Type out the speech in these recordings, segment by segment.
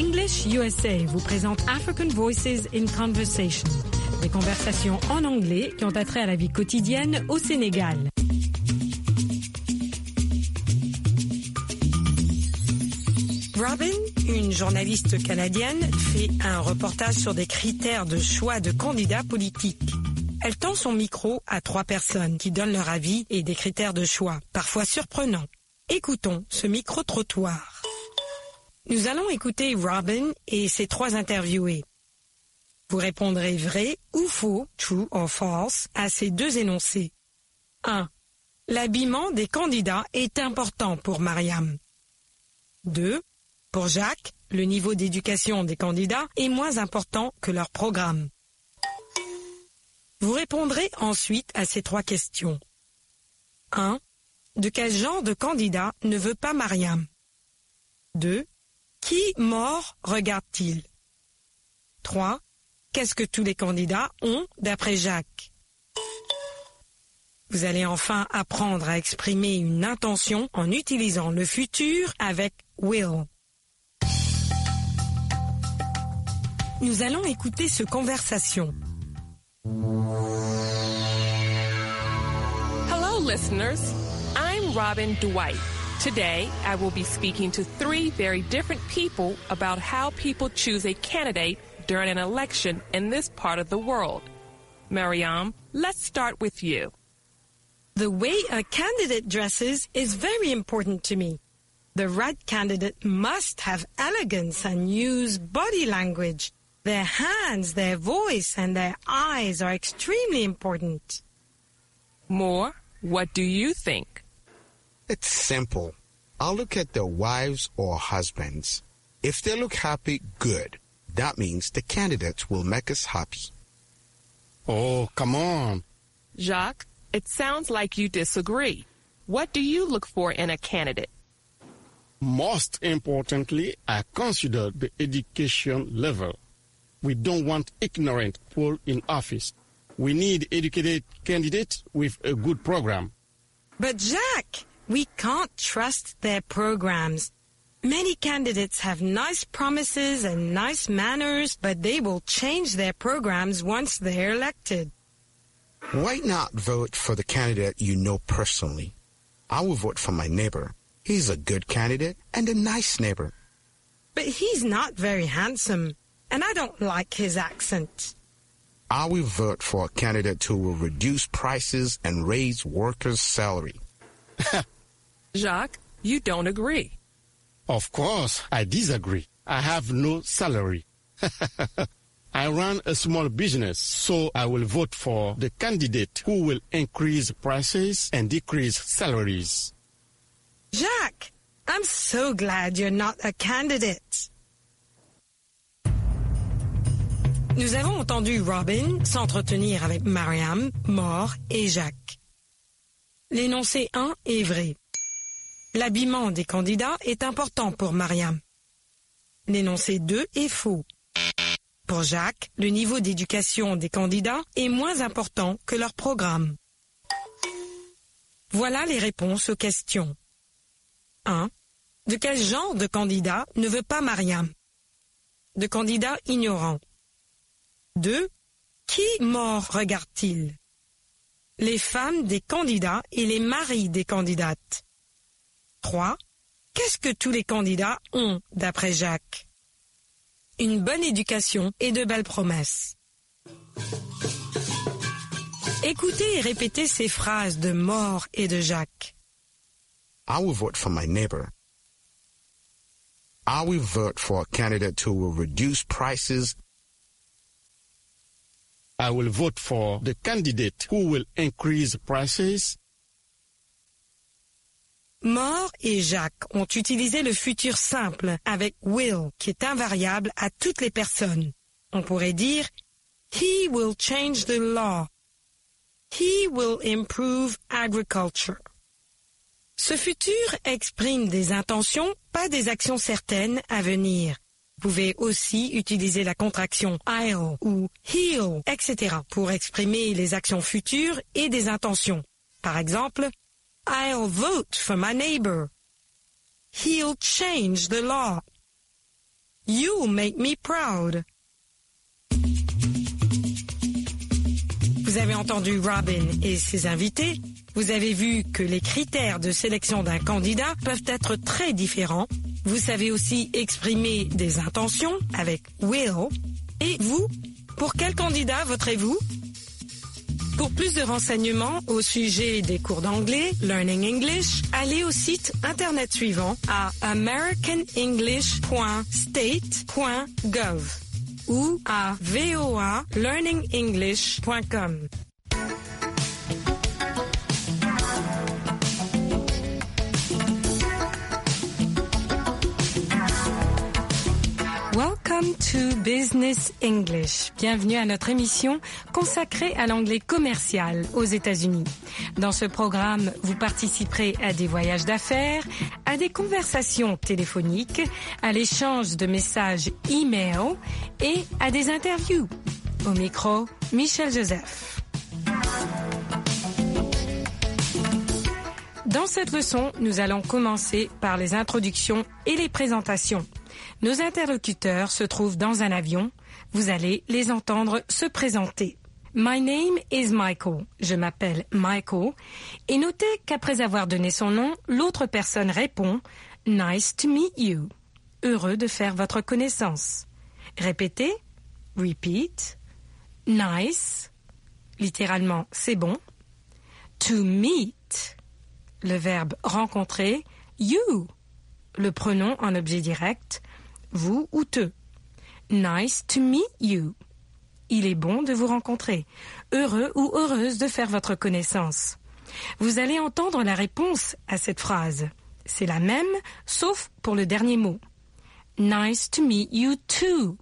English USA vous présente African Voices in Conversation, des conversations en anglais qui ont attrait à la vie quotidienne au Sénégal. Robin, une journaliste canadienne, fait un reportage sur des critères de choix de candidats politiques. Elle tend son micro à 3 personnes qui donnent leur avis et des critères de choix, parfois surprenants. Écoutons ce micro-trottoir. Nous allons écouter Robin et ses 3 interviewés. Vous répondrez vrai ou faux, true or false, à ces 2 énoncés. 1. L'habillement des candidats est important pour Mariam. 2. Pour Jacques, le niveau d'éducation des candidats est moins important que leur programme. Vous répondrez ensuite à ces 3 questions. 1. De quel genre de candidat ne veut pas Mariam? 2. Qui mort regarde-t-il? 3. Qu'est-ce que tous les candidats ont d'après Jacques? Vous allez enfin apprendre à exprimer une intention en utilisant le futur avec will. Nous allons écouter ce conversation. Hello, listeners. I'm Robin Dwight. Today, I will be speaking to 3 very different people about how people choose a candidate during an election in this part of the world. Mariam, let's start with you. The way a candidate dresses is very important to me. The right candidate must have elegance and use body language. Their hands, their voice, and their eyes are extremely important. Moore, what do you think? It's simple. I'll look at their wives or husbands. If they look happy, good. That means the candidates will make us happy. Oh, come on. Jacques, it sounds like you disagree. What do you look for in a candidate? Most importantly, I consider the education level. We don't want ignorant people in office. We need educated candidates with a good program. But Jacques, we can't trust their programs. Many candidates have nice promises and nice manners, but they will change their programs once they're elected. Why not vote for the candidate you know personally? I will vote for my neighbor. He's a good candidate and a nice neighbor. But he's not very handsome, and I don't like his accent. I will vote for a candidate who will reduce prices and raise workers' salary. Jacques, you don't agree. Of course, I disagree. I have no salary. I run a small business, so I will vote for the candidate who will increase prices and decrease salaries. Jacques, I'm so glad you're not a candidate. Nous avons entendu Robin s'entretenir avec Mariam, Moore et Jacques. L'énoncé 1 est vrai. L'habillement des candidats est important pour Mariam. L'énoncé 2 est faux. Pour Jacques, le niveau d'éducation des candidats est moins important que leur programme. Voilà les réponses aux questions. 1. De quel genre de candidat ne veut pas Mariam? De candidats ignorants. 2. Qui mort regarde-t-il? Les femmes des candidats et les maris des candidates. 3. Qu'est-ce que tous les candidats ont d'après Jacques? Une bonne éducation et de belles promesses. Écoutez et répétez ces phrases de Moore et de Jacques. I will vote for my neighbor. I will vote for a candidate who will reduce prices. I will vote for the candidate who will increase prices. Moore et Jacques ont utilisé le futur simple avec will, qui est invariable à toutes les personnes. On pourrait dire « He will change the law ». « He will improve agriculture ». Ce futur exprime des intentions, pas des actions certaines à venir. Vous pouvez aussi utiliser la contraction « I'll » ou « he'll », etc. pour exprimer les actions futures et des intentions. Par exemple, I'll vote for my neighbor. He'll change the law. You make me proud. Vous avez entendu Robin et ses invités. Vous avez vu que les critères de sélection d'un candidat peuvent être très différents. Vous savez aussi exprimer des intentions avec will. Et vous, pour quel candidat voterez-vous? Pour plus de renseignements au sujet des cours d'anglais, Learning English, allez au site internet suivant à americanenglish.state.gov ou à voalearningenglish.com. Welcome to Business English. Bienvenue à notre émission consacrée à l'anglais commercial aux États-Unis. Dans ce programme, vous participerez à des voyages d'affaires, à des conversations téléphoniques, à l'échange de messages e-mail et à des interviews. Au micro, Michel Joseph. Dans cette leçon, nous allons commencer par les introductions et les présentations. Nos interlocuteurs se trouvent dans un avion. Vous allez les entendre se présenter. My name is Michael. Je m'appelle Michael. Et notez qu'après avoir donné son nom, l'autre personne répond « Nice to meet you ». Heureux de faire votre connaissance. Répétez. Repeat. Nice. Littéralement, c'est bon. To meet. Le verbe rencontrer. You. Le pronom en objet direct. Vous ou te. Nice to meet you. Il est bon de vous rencontrer. Heureux ou heureuse de faire votre connaissance. Vous allez entendre la réponse à cette phrase. C'est la même, sauf pour le dernier mot. Nice to meet you too.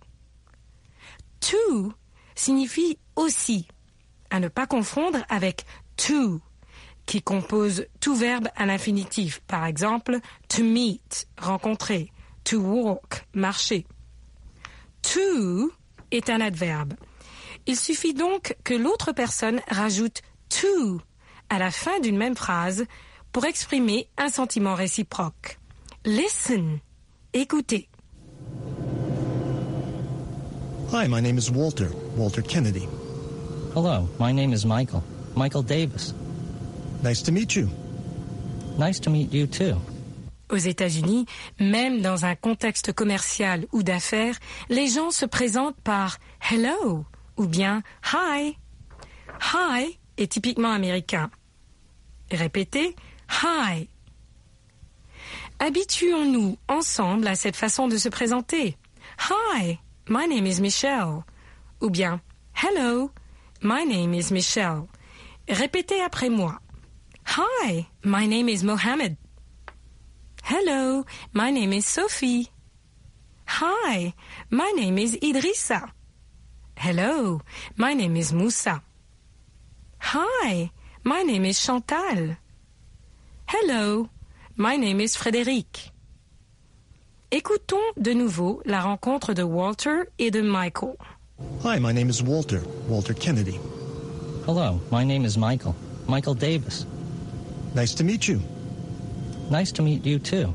To signifie aussi, à ne pas confondre avec to, qui compose tout verbe à l'infinitif. Par exemple, to meet, rencontrer. To walk, marcher. To est un adverbe. Il suffit donc que l'autre personne rajoute to à la fin d'une même phrase pour exprimer un sentiment réciproque. Listen, écoutez. Hi, my name is Walter Kennedy. Hello, my name is Michael Davis. Nice to meet you. Nice to meet you too. Aux États-Unis, même dans un contexte commercial ou d'affaires, les gens se présentent par « hello » ou bien « hi ». « Hi » est typiquement américain. Répétez « hi ». Habituons-nous ensemble à cette façon de se présenter. « Hi, my name is Michelle » ou bien « hello, my name is Michelle ». Répétez après moi. « Hi, my name is Mohammed ». Hello, my name is Sophie. Hi, my name is Idrissa. Hello, my name is Moussa. Hi, my name is Chantal. Hello, my name is Frédéric. Écoutons de nouveau la rencontre de Walter et de Michael. Hi, my name is Walter Kennedy. Hello, my name is Michael Davis. Nice to meet you. Nice to meet you too.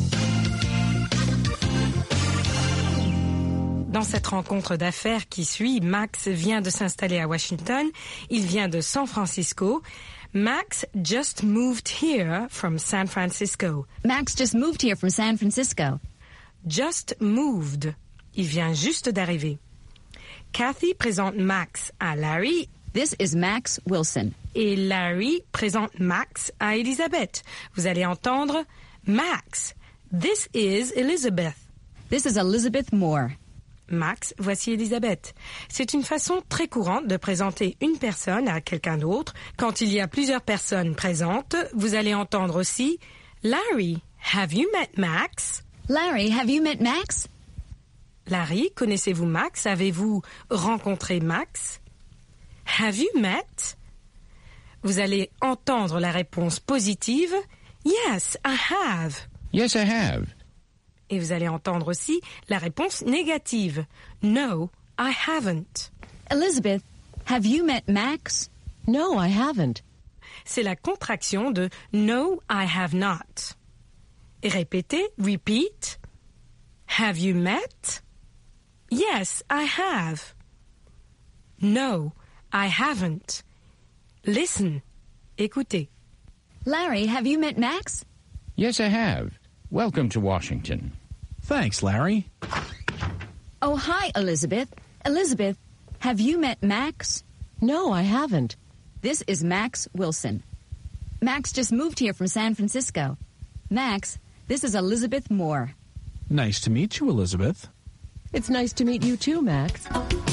Dans cette rencontre d'affaires qui suit, Max vient de s'installer à Washington. Il vient de San Francisco. Max just moved here from San Francisco. Max just moved here from San Francisco. Just moved. Il vient juste d'arriver. Kathy présente Max à Larry. This is Max Wilson. Et Larry présente Max à Elizabeth. Vous allez entendre Max. This is Elizabeth. This is Elizabeth Moore. Max, voici Elizabeth. C'est une façon très courante de présenter une personne à quelqu'un d'autre. Quand il y a plusieurs personnes présentes, vous allez entendre aussi Larry, have you met Max? Larry, have you met Max? Larry, connaissez-vous Max? Avez-vous rencontré Max? Have you met? Vous allez entendre la réponse positive. Yes, I have. Yes, I have. Et vous allez entendre aussi la réponse négative. No, I haven't. Elizabeth, have you met Max? No, I haven't. C'est la contraction de No, I have not. Et répétez, repeat. Have you met? Yes, I have. No, I haven't. Listen. Écoutez. Larry, have you met Max? Yes, I have. Welcome to Washington. Thanks, Larry. Oh, hi, Elizabeth. Elizabeth, have you met Max? No, I haven't. This is Max Wilson. Max just moved here from San Francisco. Max, this is Elizabeth Moore. Nice to meet you, Elizabeth. It's nice to meet you too, Max.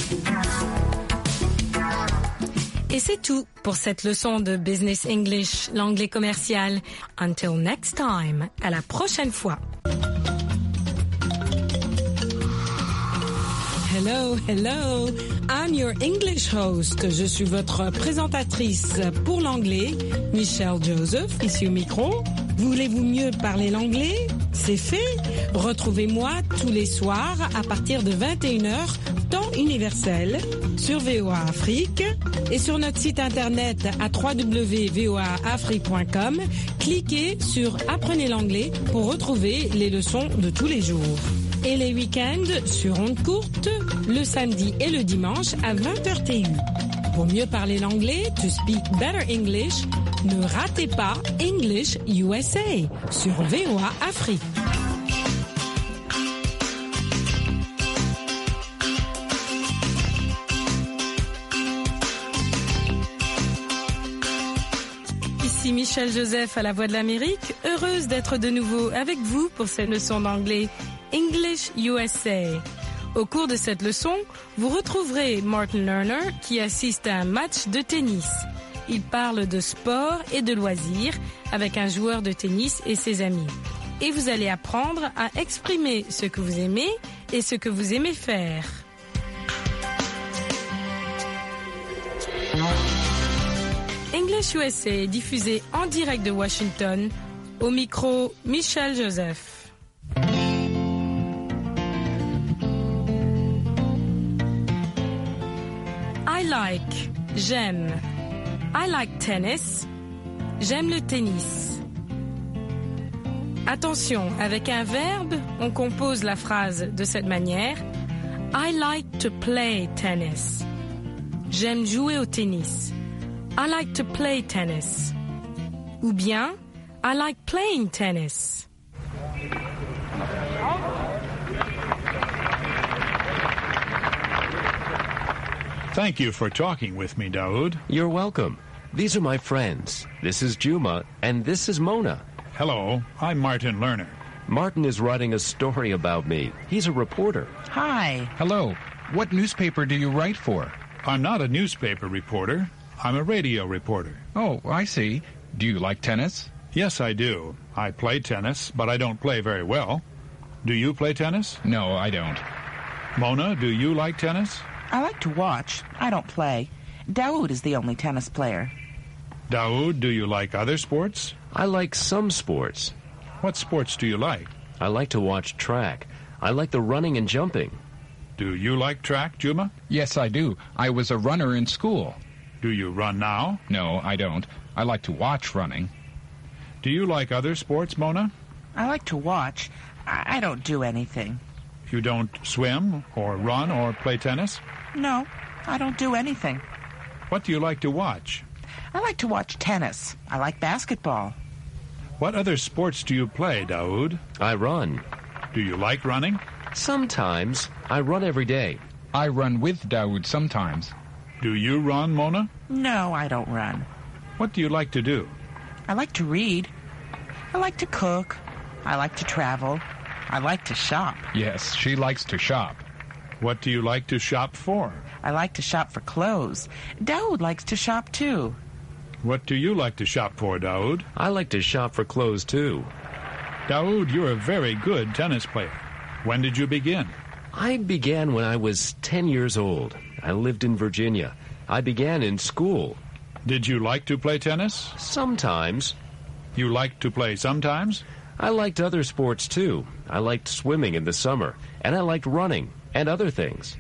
Et c'est tout pour cette leçon de Business English, l'anglais commercial. Until next time, à la prochaine fois. Hello, hello, I'm your English host. Je suis votre présentatrice pour l'anglais, Michelle Joseph, ici au micro. Voulez-vous mieux parler l'anglais? C'est fait. Retrouvez-moi tous les soirs à partir de 21h, temps universel, sur VOA Afrique et sur notre site internet à www.voaafrique.com. Cliquez sur Apprenez l'anglais pour retrouver les leçons de tous les jours. Et les week-ends sur ondes courtes, le samedi et le dimanche à 20h TU. Pour mieux parler l'anglais, to speak better English, ne ratez pas English USA sur VOA Afrique. Ici Michelle Joseph à la Voix de l'Amérique, heureuse d'être de nouveau avec vous pour cette leçon d'anglais English USA. Au cours de cette leçon, vous retrouverez Martin Lerner qui assiste à un match de tennis. Il parle de sport et de loisirs avec un joueur de tennis et ses amis. Et vous allez apprendre à exprimer ce que vous aimez et ce que vous aimez faire. English USA est diffusé en direct de Washington. Au micro, Michelle Joseph. I like, j'aime. I like tennis. J'aime le tennis. Attention, avec un verbe, on compose la phrase de cette manière. I like to play tennis. J'aime jouer au tennis. I like to play tennis. Ou bien, I like playing tennis. Thank you for talking with me, Daoud. You're welcome. These are my friends. This is Juma, and this is Mona. Hello, I'm Martin Lerner. Martin is writing a story about me. He's a reporter. Hi. Hello. What newspaper do you write for? I'm not a newspaper reporter. I'm a radio reporter. Oh, I see. Do you like tennis? Yes, I do. I play tennis, but I don't play very well. Do you play tennis? No, I don't. Mona, do you like tennis? I like to watch. I don't play. Daoud is the only tennis player. Daoud, do you like other sports? I like some sports. What sports do you like? I like to watch track. I like the running and jumping. Do you like track, Juma? Yes, I do. I was a runner in school. Do you run now? No, I don't. I like to watch running. Do you like other sports, Mona? I like to watch. I don't do anything. You don't swim or run or play tennis? No, I don't do anything. What do you like to watch? I like to watch tennis. I like basketball. What other sports do you play, Daoud? I run. Do you like running? Sometimes. I run every day. I run with Daoud sometimes. Do you run, Mona? No, I don't run. What do you like to do? I like to read. I like to cook. I like to travel. I like to shop. Yes, she likes to shop. What do you like to shop for? I like to shop for clothes. Daoud likes to shop too. What do you like to shop for, Daoud? I like to shop for clothes too. Daoud, you're a very good tennis player. When did you begin? I began when I was 10 years old. I lived in Virginia. I began in school. Did you like to play tennis? Sometimes. You liked to play sometimes? I liked other sports too. I liked swimming in the summer, and I liked running and other things.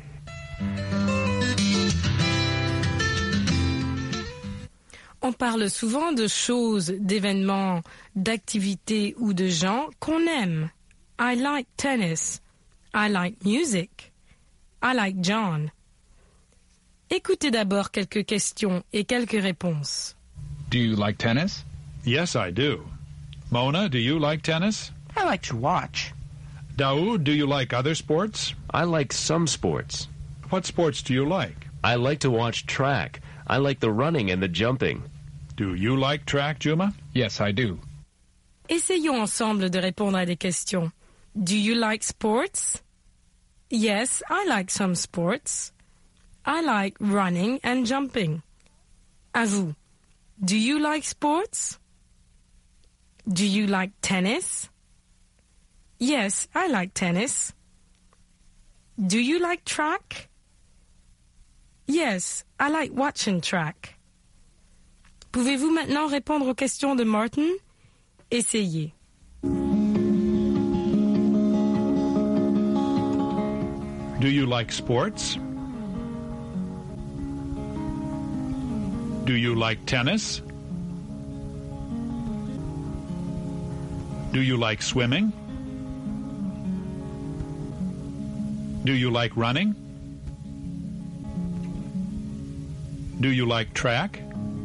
On parle souvent de choses, d'événements, d'activités ou de gens qu'on aime. I like tennis. I like music. I like John. Écoutez d'abord quelques questions et quelques réponses. Do you like tennis? Yes, I do. Mona, do you like tennis? I like to watch. Daoud, do you like other sports? I like some sports. What sports do you like? I like to watch track. I like the running and the jumping. Do you like track, Juma? Yes, I do. Essayons ensemble de répondre à des questions. Do you like sports? Yes, I like some sports. I like running and jumping. À vous. Do you like sports? Do you like tennis? Yes, I like tennis. Do you like track? Yes, I like watching track. Pouvez-vous maintenant répondre aux questions de Martin? Essayez. Do you like sports? Do you like tennis? Do you like swimming? Do you like running? Do you like track?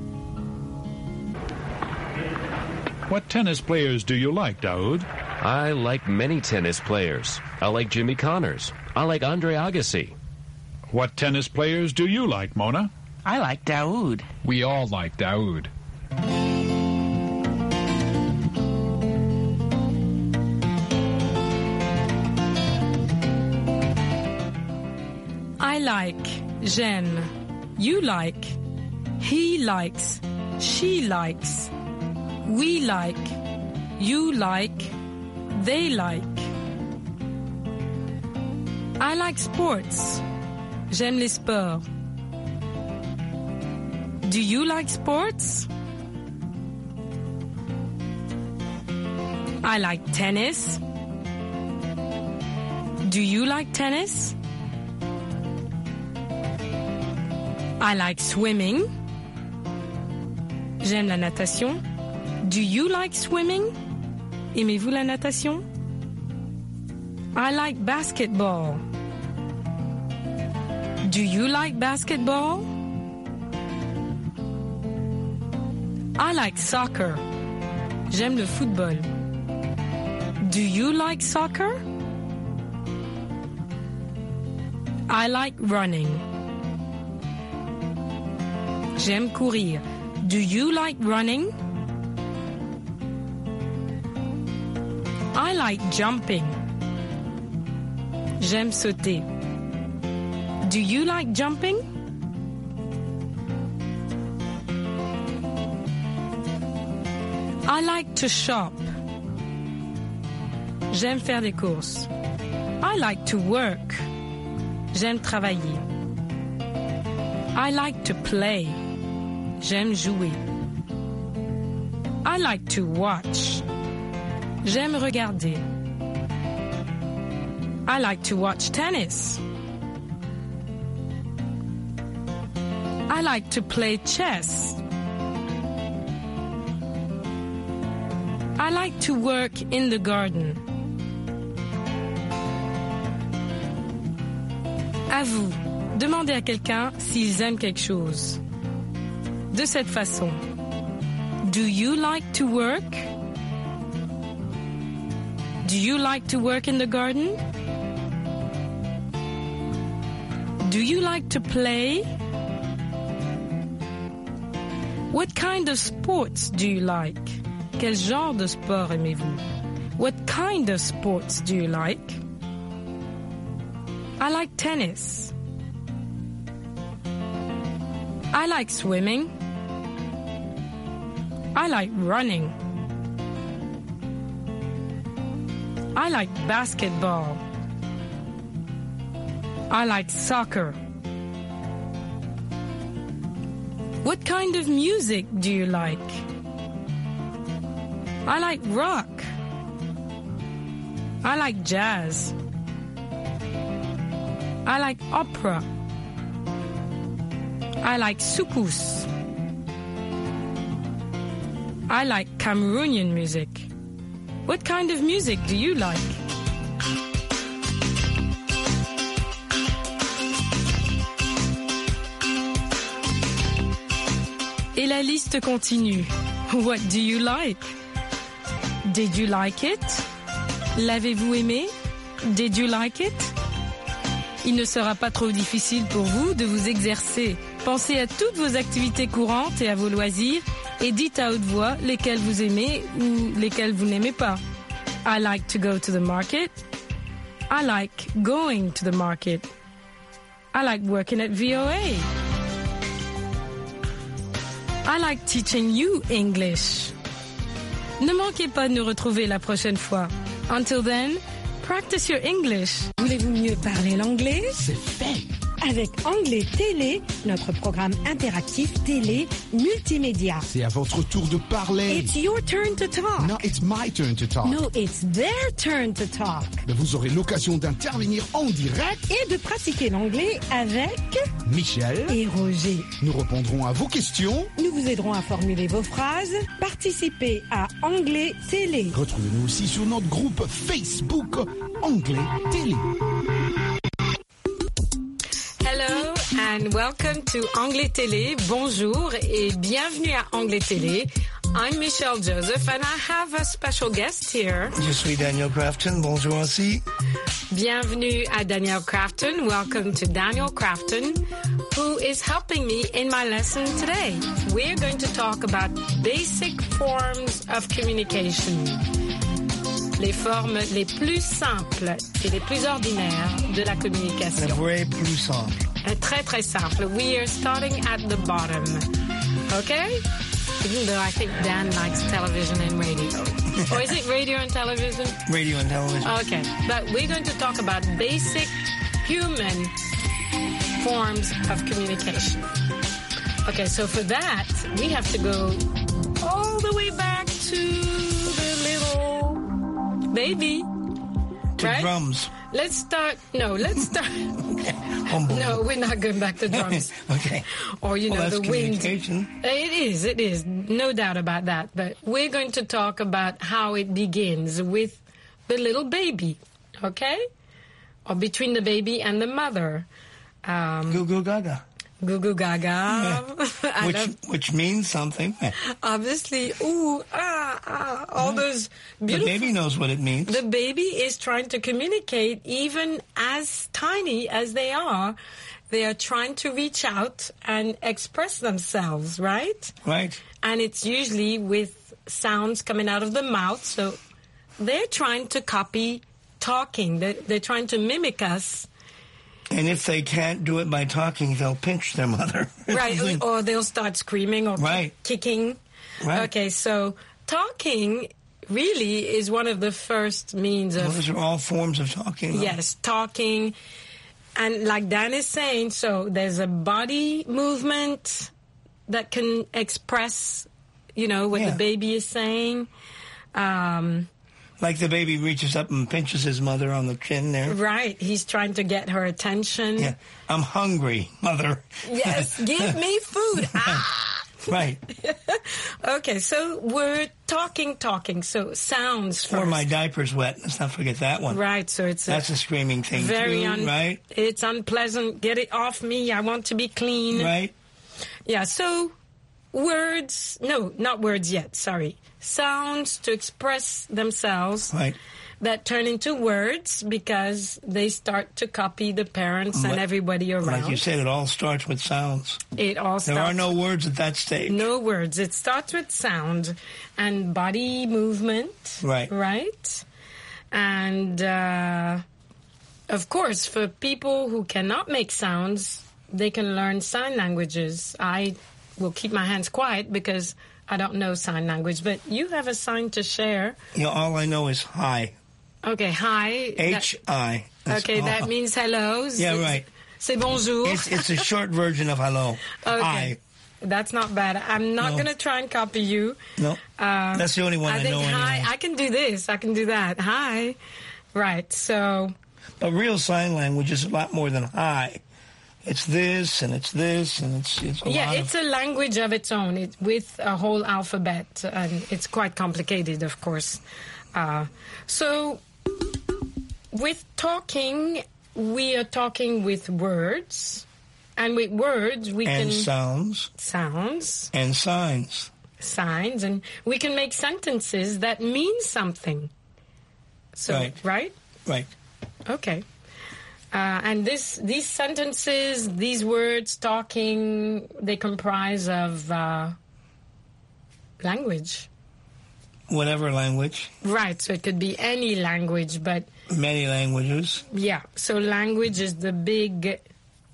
What tennis players do you like, Daoud? I like many tennis players. I like Jimmy Connors. I like Andre Agassi. What tennis players do you like, Mona? I like Daoud. We all like Daoud. I like, j'aime, you like, he likes, she likes, we like, you like, they like. I like sports. J'aime les sports. Do you like sports? I like tennis. Do you like tennis? I like swimming. J'aime la natation. Do you like swimming? Aimez-vous la natation? I like basketball. Do you like basketball? I like soccer. J'aime le football. Do you like soccer? I like running. J'aime courir. Do you like running? I like jumping. J'aime sauter. Do you like jumping? I like to shop. J'aime faire des courses. I like to work. J'aime travailler. I like to play. J'aime jouer. I like to watch. J'aime regarder. I like to watch tennis. I like to play chess. I like to work in the garden. À vous, demandez à quelqu'un s'ils aiment quelque chose. De cette façon. Do you like to work? Do you like to work in the garden? Do you like to play? What kind of sports do you like? Quel genre de sport aimez-vous? What kind of sports do you like? I like tennis. I like swimming. I like running. I like basketball. I like soccer. What kind of music do you like? I like rock. I like jazz. I like opera. I like soukous. I like Cameroonian music. What kind of music do you like? Et la liste continue. What do you like? Did you like it? L'avez-vous aimé? Did you like it? Il ne sera pas trop difficile pour vous de vous exercer. Pensez à toutes vos activités courantes et à vos loisirs et dites à haute voix lesquelles vous aimez ou lesquelles vous n'aimez pas. I like to go to the market. I like going to the market. I like working at VOA. I like teaching you English. Ne manquez pas de nous retrouver la prochaine fois. Until then, practice your English. Voulez-vous mieux parler l'anglais? C'est fait. Avec Anglais Télé, notre programme interactif télé multimédia. C'est à votre tour de parler. It's your turn to talk. No, it's my turn to talk. No, it's their turn to talk. Vous aurez l'occasion d'intervenir en direct et de pratiquer l'anglais avec Michel et Roger. Nous répondrons à vos questions. Nous vous aiderons à formuler vos phrases. Participez à Anglais Télé. Retrouvez-nous aussi sur notre groupe Facebook Anglais Télé. Hello and welcome to Anglais Télé. Bonjour et bienvenue à Anglais Télé. I'm Michelle Joseph and I have a special guest here. Je suis Daniel Crafton. Bonjour aussi. Bienvenue à Daniel Crafton. Welcome to Daniel Crafton, who is helping me in my lesson today. We're going to talk about basic forms of communication. Les formes les plus simples et les plus ordinaires de la communication. Le vrai plus simple. Très très simple. We are starting at the bottom. Okay? Even though I think Dan likes television and radio. Or is it radio and television? Radio and television. Okay. But we're going to talk about basic human forms of communication. Okay, so for that, we have to go all the way back to the little baby. To right? drums. Let's start. No, we're not going back to drums. Okay. Or, that's the wind. It is. No doubt about that. But we're going to talk about how it begins with the little baby. Okay? Or between the baby and the mother. Goo goo gaga. Goo goo gaga. Yeah. Which means something. Obviously, all those beautiful... The baby knows what it means. The baby is trying to communicate, even as tiny as they are. They are trying to reach out and express themselves, right? Right. And it's usually with sounds coming out of the mouth. So they're trying to copy talking. They're trying to mimic us. And if they can't do it by talking, they'll pinch their mother. Right, or they'll start screaming or kicking. Right. Okay, so talking really is one of the first means of... Those are all forms of talking. Though. Yes, talking. And like Dan is saying, so there's a body movement that can express, what the baby is saying. Like the baby reaches up and pinches his mother on the chin there. Right. He's trying to get her attention. Yeah. I'm hungry, mother. Yes. Give me food. Right. Okay. So we're talking. So sounds first. Or my diaper's wet. Let's not forget that one. Right. So that's a screaming thing too, right? It's unpleasant. Get it off me. I want to be clean. Right. Yeah. So words. No, not words yet. Sorry. Sounds to express themselves that turn into words because they start to copy the parents and everybody around. Like you said, it all starts with sounds. It all starts. There are no words at that stage. No words. It starts with sound and body movement. Right. Right. And, of course, for people who cannot make sounds, they can learn sign languages. I will keep my hands quiet because I don't know sign language, but you have a sign to share. Yeah, all I know is hi. Okay, hi. H-I. That means hello. Yeah, right. C'est bonjour. It's a short version of hello. Okay. Hi. That's not bad. I'm not going to try and copy you. No. That's the only one I know anyway. Hi, I can do this. I can do that. Hi. Right, so... But real sign language is a lot more than hi. It's this, and it's this, and it's a lot Yeah, it's a language of its own, with a whole alphabet, and it's quite complicated, of course. So, with talking, we are talking with words. And with words, we can... And sounds. Sounds. And signs. Signs. And we can make sentences that mean something. So, right? Right. Okay. And these sentences, these words, talking, they comprise of language. Whatever language. Right. So it could be any language, but... Many languages. Yeah. So language is the big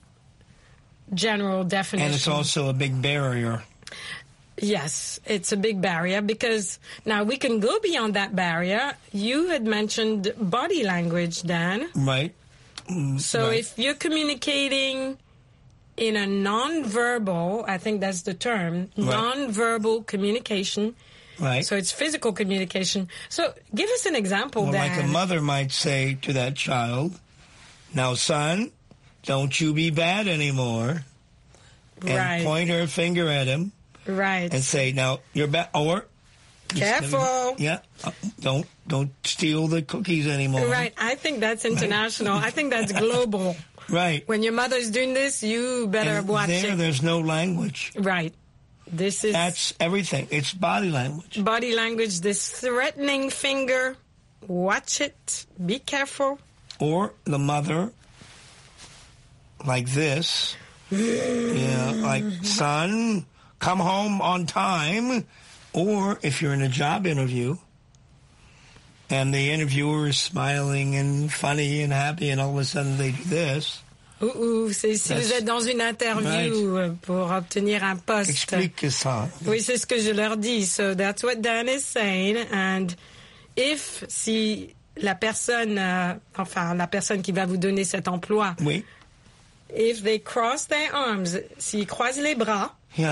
general definition. And it's also a big barrier. Yes, it's a big barrier because now we can go beyond that barrier. You had mentioned body language, Dan. Right. So if you're communicating in a non-verbal, I think that's the term, non-verbal communication. Right. So it's physical communication. So give us an example, Dan. Like a mother might say to that child, now, son, don't you be bad anymore. And point her finger at him. Right. And say, now, you're bad. Or... Careful. Yeah. Don't steal the cookies anymore. Right. I think that's international. I think that's global. Right. When your mother's doing this, you better watch it. There's no language. Right. That's everything. It's body language. Body language, this threatening finger. Watch it. Be careful. Or the mother, like this. Yeah, like, son, come home on time. Or if you're in a job interview and the interviewer is smiling and funny and happy and all of a sudden they do this. Si vous êtes dans une interview pour obtenir un poste. Explique ça. Oui, c'est ce que je leur dis. So that's what Dan is saying. And si la personne, la personne qui va vous donner cet emploi, if they cross their arms, s'ils croisent les bras,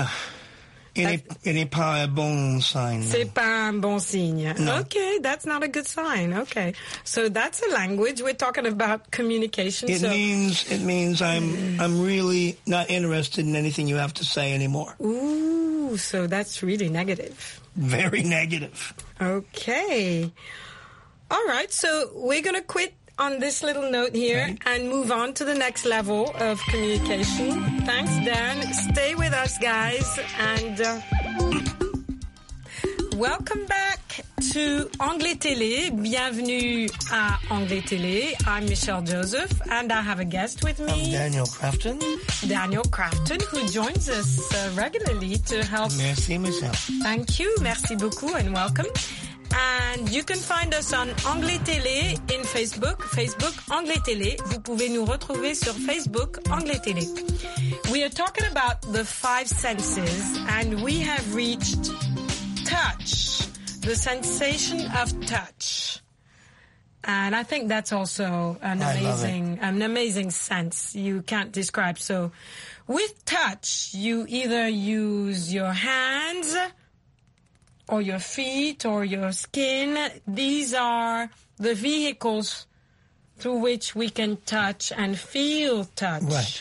ce n'est pas un bon signe. C'est pas un bon signe. No. Okay, that's not a good sign. Okay. So that's a language. We're talking about communication. It means I'm really not interested in anything you have to say anymore. Ooh, so that's really negative. Very negative. Okay. All right, so we're going to quit on this little note here and move on to the next level of communication. Thanks, Dan. Stay with us, guys. And welcome back to Anglais Télé. Bienvenue à Anglais Télé. I'm Michelle Joseph, and I have a guest with me. I'm Daniel Crafton. Daniel Crafton, who joins us regularly to help. Merci, Michelle. Thank you. Merci beaucoup and welcome. And you can find us on Anglais Télé in Facebook Anglais Télé. Vous pouvez nous retrouver sur Facebook Anglais Télé. We are talking about the 5 senses, and we have reached touch, the sensation of touch. And I think that's also an amazing sense you can't describe. So with touch, you either use your hands or your feet, or your skin. These are the vehicles through which we can touch and feel touch. Right.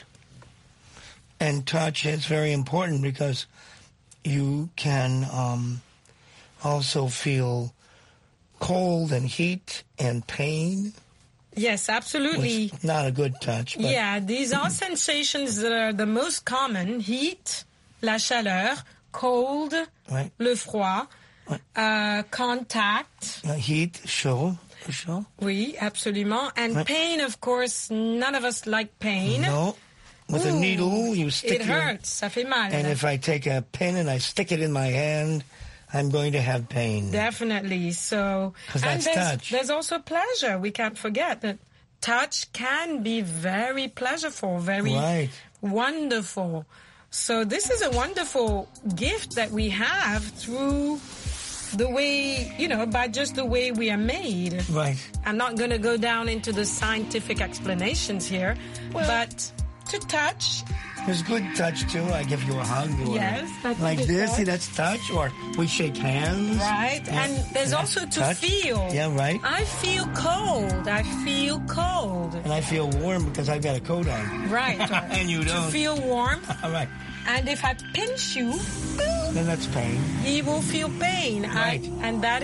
And touch is very important because you can also feel cold and heat and pain. Yes, absolutely. Which, not a good touch. But yeah, these are sensations that are the most common. Heat, la chaleur, cold, le froid, contact. Heat, chaud. Oui, absolument. And pain, of course, none of us like pain. No. With a needle, you stick it hurts. Ça fait mal. And if I take a pin and I stick it in my hand, I'm going to have pain. Definitely. So, and there's also pleasure. We can't forget that touch can be very pleasurable, very wonderful. So this is a wonderful gift that we have through the way, by just the way we are made. Right. I'm not going to go down into the scientific explanations here, but to touch. There's good touch, too. I give you a hug. Yes, that's like this. touch. See, that's touch. Or we shake hands. Right. Yeah. And there's also to touch. Feel. Yeah, right. I feel cold. And I feel warm because I've got a coat on. Right. And you don't. To feel warm. All right. And if I pinch you, then that's pain. You will feel pain. Right. And that